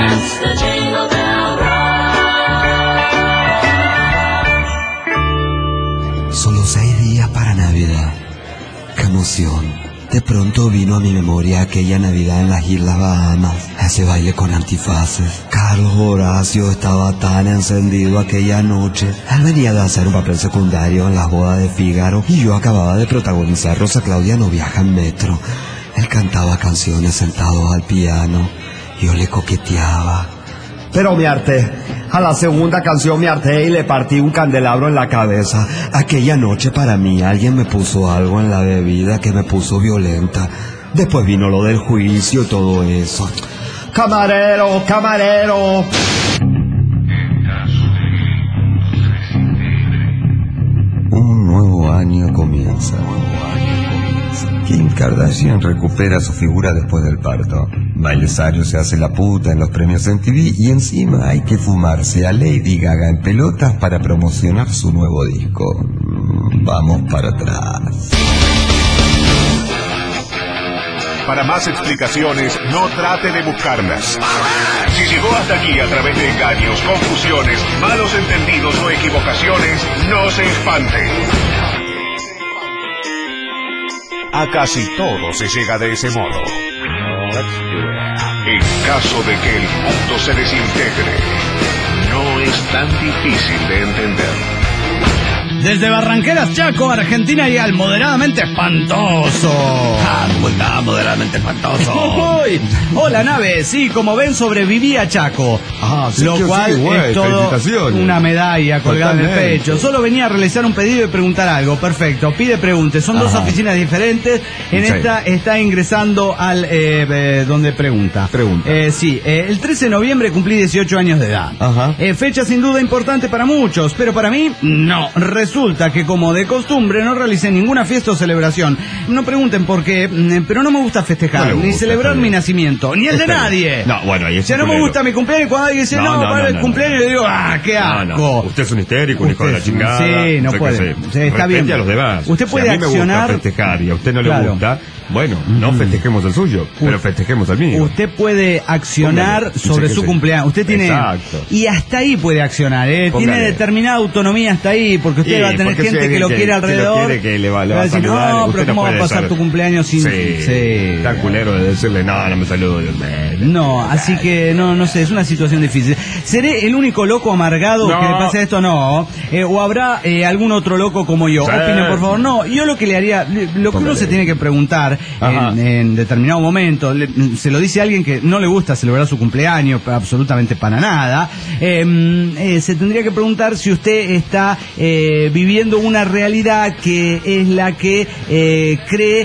Solo 6 días para Navidad. ¡Qué emoción! De pronto vino a mi memoria aquella Navidad en las Islas Bahamas, ese baile con antifaces. Carlos Horacio estaba tan encendido aquella noche. Él venía de hacer un papel secundario en las bodas de Fígaro y yo acababa de protagonizar Rosa Claudia no viaja en metro. Él cantaba canciones sentado al piano, yo le coqueteaba. Pero me harté. A la segunda canción me harté y le partí un candelabro en la cabeza. Aquella noche para mí alguien me puso algo en la bebida que me puso violenta. Después vino lo del juicio y todo eso. ¡Camarero, camarero! Un nuevo año comienza. Kim Kardashian recupera su figura después del parto. Miley Cyrus se hace la puta en los premios MTV y encima hay que fumarse a Lady Gaga en pelotas para promocionar su nuevo disco. Vamos para atrás. Para más explicaciones, no trate de buscarlas. Si llegó hasta aquí a través de engaños, confusiones, malos entendidos o equivocaciones, no se espante. A casi todo se llega de ese modo. En caso de que el mundo se desintegre, no es tan difícil de entender. Desde Barranqueras, Chaco, Argentina, y al moderadamente espantoso. Moderadamente espantoso. Hola, nave. Sí, como ven, sobreviví a Chaco. Sí, lo cual es todo una medalla colgada en el pecho. Solo venía a realizar un pedido y preguntar algo. Perfecto. Pide, pregunte. Son dos oficinas diferentes. En esta está ingresando al donde pregunta. El 13 de noviembre cumplí 18 años de edad. Fecha sin duda importante para muchos, pero para mí, no. Resulta que, como de costumbre, no realicé ninguna fiesta o celebración. No pregunten por qué, pero no me gusta festejar, ni celebrar mi nacimiento, ni el de nadie. No, bueno, ahí es. Ya no me gusta mi cumpleaños. Cuando alguien dice, para el cumpleaños, le digo, qué asco. No. Usted es un histérico, un hijo de la chingada. Sí, no puede. Está bien. A los demás. Usted puede accionar. A mí me gusta festejar y a usted no le gusta. Bueno, no festejemos el suyo, pero festejemos el mío. Usted puede accionar sobre su cumpleaños. Usted tiene... Exacto. Y hasta ahí puede accionar, Tiene determinada autonomía hasta ahí, porque usted va a tener gente que lo quiere alrededor. Que le va a decir, saludar. No, pero ¿cómo va a pasar tu cumpleaños sin...? Sí. está culero de decirle, no me saludo. No, así que no sé, es una situación difícil. ¿Seré el único loco amargado que le pase esto? No. ¿O habrá algún otro loco como yo? Sí. Opinen, por favor. No, yo lo que le haría, lo que uno se tiene que preguntar en determinado momento, se lo dice a alguien que no le gusta celebrar su cumpleaños, absolutamente para nada, se tendría que preguntar si usted está viviendo una realidad que es la que cree...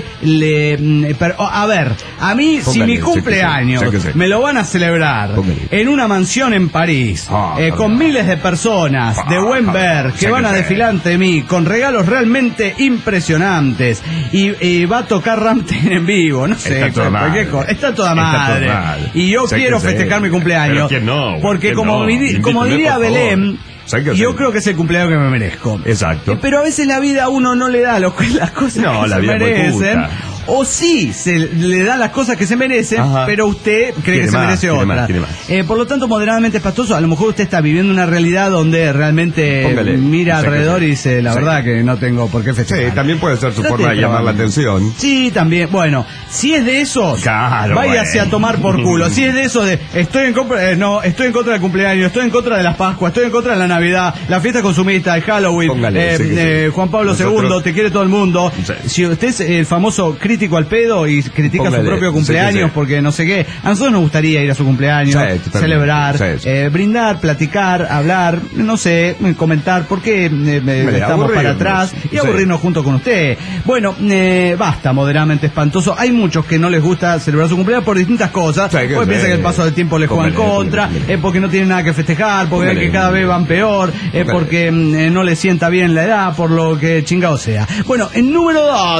a ver, a mí, si mi cumpleaños me lo van a celebrar en una mansión en París, con miles de personas de buen ver que van a desfilar ante mí con regalos realmente impresionantes y va a tocar Rammstein en vivo, no sé, está toda madre. Y yo quiero festejar mi cumpleaños, porque como diría Belén, yo creo que es el cumpleaños que me merezco. Exacto. Pero a veces la vida a uno no le da las cosas que se merecen. O sí, se le da las cosas que se merecen, pero usted cree que se merece otra. Por lo tanto, moderadamente espantoso. A lo mejor usted está viviendo una realidad donde realmente mira alrededor y dice, la verdad que no tengo por qué festejar. Sí, también puede ser su forma de llamar la atención. Sí, también. Bueno, si es de esos, váyase a tomar por culo. Si es de esos de, estoy en contra del cumpleaños, estoy en contra de las Pascuas, estoy en contra de la Navidad, la fiesta consumista, el Halloween, Juan Pablo II, te quiere todo el mundo. Si usted es el famoso crítico al pedo y critica su propio cumpleaños porque no sé qué, a nosotros nos gustaría ir a su cumpleaños, celebrar, brindar, platicar, hablar, no sé, comentar por qué estamos para atrás y aburrirnos junto con usted. Bueno, basta, moderadamente espantoso. Hay muchos que no les gusta celebrar su cumpleaños por distintas cosas, porque piensan que el paso del tiempo les juega en contra, porque no tienen nada que festejar, porque ven que cada vez van peor, porque no les sienta bien la edad, por lo que chingado sea. Bueno, en número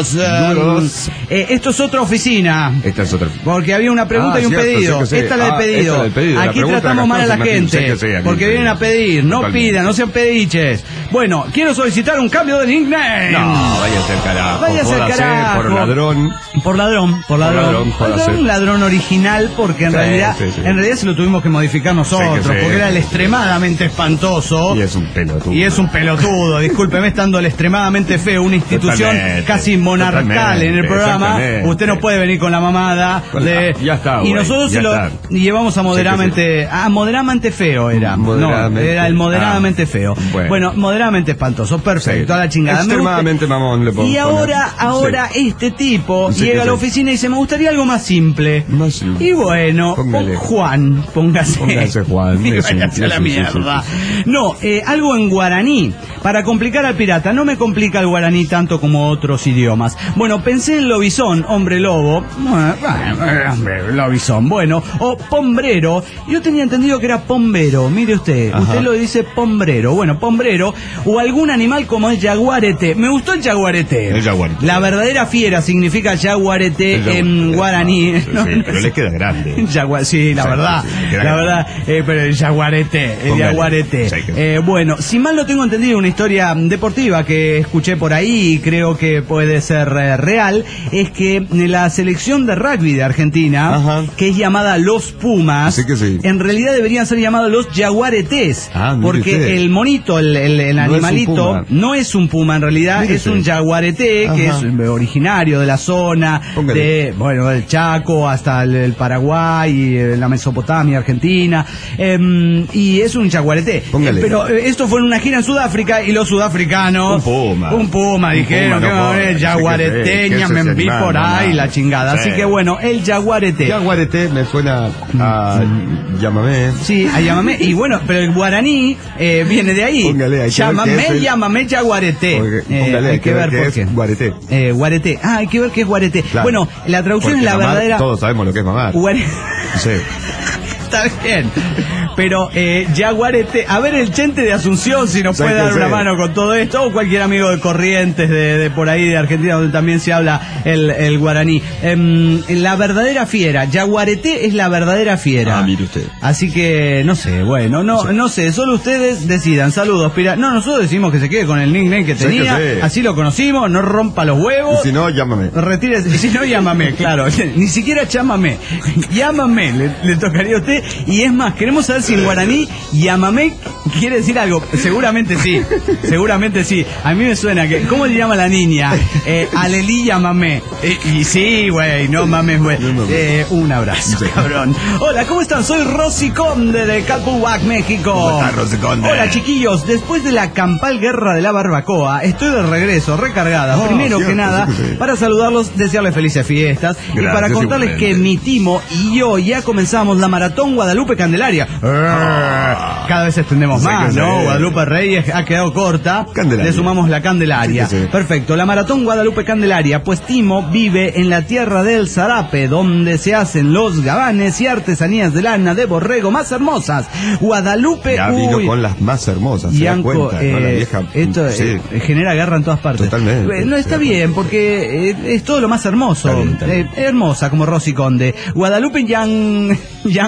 2, esto es otra oficina. Esta es otra. Porque había una pregunta y un pedido. Esta es la del pedido. Aquí tratamos mal a la gente. Porque vienen a pedir. No pidan, no sean pediches. Bueno, quiero solicitar un cambio de nickname. No, váyase al carajo. Váyase al carajo. Por ladrón. Un ladrón original, porque en realidad se lo tuvimos que modificar nosotros. Porque era el extremadamente espantoso. Y es un pelotudo. Discúlpeme, estando el extremadamente feo, una institución casi monarcal en el programa. Usted no puede venir con la mamada ya está, y nosotros se lo llevamos a moderadamente moderadamente feo era el moderadamente feo. Bueno, moderadamente espantoso, perfecto, a la chingada. Extremadamente mamón le pongo. Y ahora este tipo llega a la oficina y dice, me gustaría algo más simple. Y bueno, Juan, póngase Juan, y váyase a la mierda. No, algo en guaraní para complicar al pirata. No me complica el guaraní tanto como otros idiomas. Bueno, pensé en lobizón, hombre lobo, lobizón, bueno, o pombrero. Yo tenía entendido que era pombero, mire usted lo dice pombrero. Bueno, pombrero, o algún animal como el jaguarete. Me gustó el jaguarete. La verdadera fiera significa jaguarete en guaraní. Pero le queda grande. Sí, la verdad, pero el jaguarete, bueno, si mal no tengo entendido, una historia deportiva que escuché por ahí y creo que puede ser real, es que la selección de rugby de Argentina, que es llamada Los Pumas, en realidad deberían ser llamados los jaguaretés, porque el monito, el animalito, no es un puma en realidad, es un jaguareté, que es originario de la zona, del Chaco hasta el Paraguay, la Mesopotamia, Argentina, y es un jaguareté. Pero esto fue en una gira en Sudáfrica y los sudafricanos, un puma dijeron, que jaguareteña, me enví por ahí la chingada. Así que bueno, el jaguarete. Jaguarete me suena a llámame. Sí, a llámame. Y bueno, pero el guaraní viene de ahí. Llámame jaguarete. Hay que ver por qué. Guarete. Guarete. Hay que ver qué es guarete. Bueno, la traducción es la verdadera. Todos sabemos lo que es mamar. Sí. Está bien. Pero jaguarete, a ver el Chente de Asunción si nos puede dar una mano con todo esto, o cualquier amigo de Corrientes de por ahí de Argentina donde también se habla el guaraní. La verdadera fiera, jaguarete es la verdadera fiera. Mire usted. Así que no sé, bueno, no sé, solo ustedes decidan. Saludos, No, nosotros decimos que se quede con el nickname que tenía, así lo conocimos, no rompa los huevos. Y si no, llámame. Retírese, y si no, llámame, claro. Ni siquiera llámame. Llámame, le tocaría a usted sé, y es más, queremos saber si en guaraní Yamamé quiere decir algo. Seguramente sí, seguramente sí. A mí me suena que, ¿cómo le llama la niña? Alelí Yamamé. Y sí, güey, no mames, güey. Un abrazo, cabrón. Hola, ¿cómo están? Soy Rosy Conde de Calpuhuac, México. ¿Cómo estás, Rosy Conde? Hola, chiquillos. Después de la campal guerra de la barbacoa, estoy de regreso, recargada. Primero que nada, para saludarlos, desearles felices fiestas. Gracias, y para contarles que mi timo y yo ya comenzamos la maratón Guadalupe Candelaria. Cada vez extendemos más, ¿no? Guadalupe Reyes ha quedado corta. Le sumamos la Candelaria. Sí. Perfecto. La maratón Guadalupe Candelaria, pues Timo vive en la tierra del Zarape, donde se hacen los gabanes y artesanías de lana de borrego más hermosas. Guadalupe. Ya vino con las más hermosas. Yanko, se da cuenta, ¿no? La vieja, esto genera guerra en todas partes. Totalmente. No está bien, porque es todo lo más hermoso. Hermosa, como Rosy Conde. Guadalupe Club.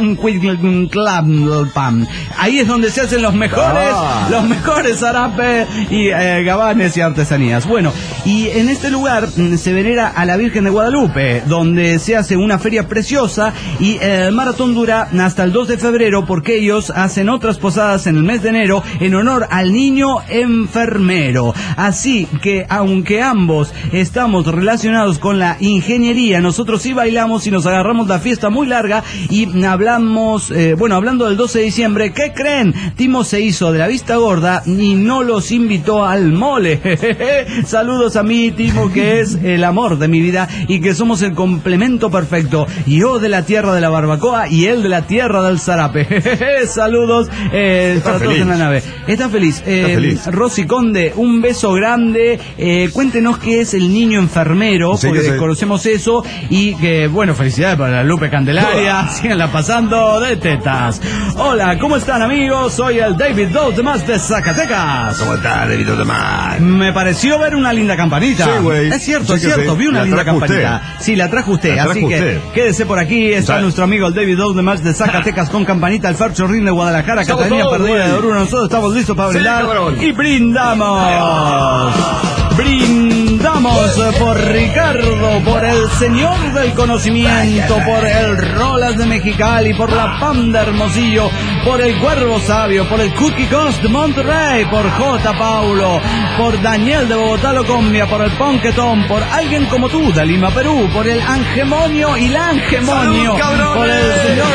Ahí es donde se hacen los mejores zarapes y gabanes y artesanías. Bueno, y en este lugar se venera a la Virgen de Guadalupe, donde se hace una feria preciosa, y el maratón dura hasta el 2 de febrero, porque ellos hacen otras posadas en el mes de enero en honor al niño enfermero. Así que, aunque ambos estamos relacionados con la ingeniería, nosotros sí bailamos y nos agarramos la fiesta muy larga. Y hablamos, hablando del 12 de diciembre, ¿qué creen? Timo se hizo de la vista gorda y no los invitó al mole. Saludos a mí, Timo, que es el amor de mi vida y que somos el complemento perfecto. Yo de la tierra de la barbacoa y él de la tierra del zarape. Saludos para todos en la nave. Está feliz. Rosy Conde, un beso grande. Cuéntenos qué es el niño enfermero, sí, porque desconocemos eso. Y que, bueno, felicidades para la Lupe Candelaria. Síganla pasando de tetas. Hola, ¿cómo están, amigos? Soy el David Dos de Más de Zacatecas. ¿Cómo estás, David Dos de Más? Me pareció ver una linda campanita. Sí, güey. Es cierto, vi una linda campanita. Sí, la trajo usted, así que quédese por aquí. Está nuestro amigo el David Dos de Más de Zacatecas con campanita, el Fercho Rin de Guadalajara, Catalina Perdida de Oruro. Nosotros estamos listos para brindar y brindamos. Brindamos por Ricardo, por el señor del conocimiento, por el Rolas de Mexicali, por la Pam de Hermosillo, por el Cuervo Sabio, por el Cookie Cost de Monterrey, por J. Paulo, por Daniel de Bogotá Locombia, por el Ponquetón, por alguien como tú de Lima, Perú, por el Angemonio y la Angemonio, por el señor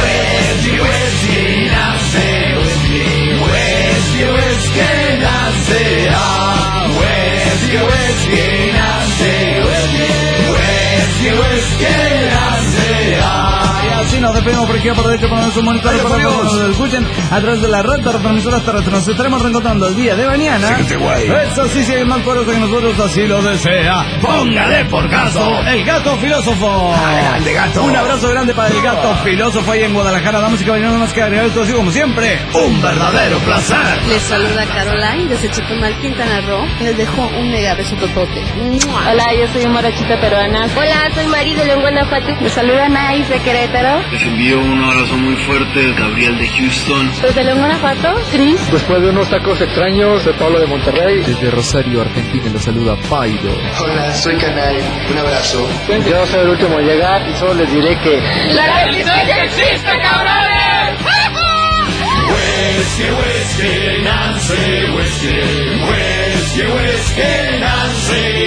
y así nos despedimos por aquí por derecho con nuestros monitores para que nos escuchen a través de la red de retransmisoras terrestres. Nos estaremos reencontrando el día de mañana. Eso sí, si hay más poderoso que nosotros, así lo desea. Póngale por caso el gato filósofo. Grande gato. Un abrazo grande para el gato filósofo ahí en Guadalajara. Damas y caballeros, no más que agregar esto, así como siempre, un verdadero placer. Les saluda Caroline desde Chetumal, Quintana Roo. Les dejo un mega beso totote. Hola, yo soy Morochita peruana. Hola, soy Mari de León, Guanajuato. Les saluda Nais de Querétaro. Les envío un abrazo muy fuerte, Gabriel de Houston. Desde León, Guanajuato, Cris. Después de unos tacos extraños, de Pablo de Monterrey. Desde Rosario, Argentina, los saluda Pairo. Hola, soy Canay. Un abrazo. Yo soy el último en llegar y solo les diré que... ¡La delincuencia existe, cabrones! Whisky, whisky, Nancy, whisky, whisky, whisky, Nancy,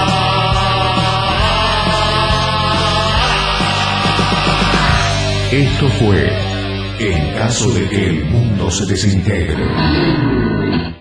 Esto fue En caso de que el mundo se desintegre.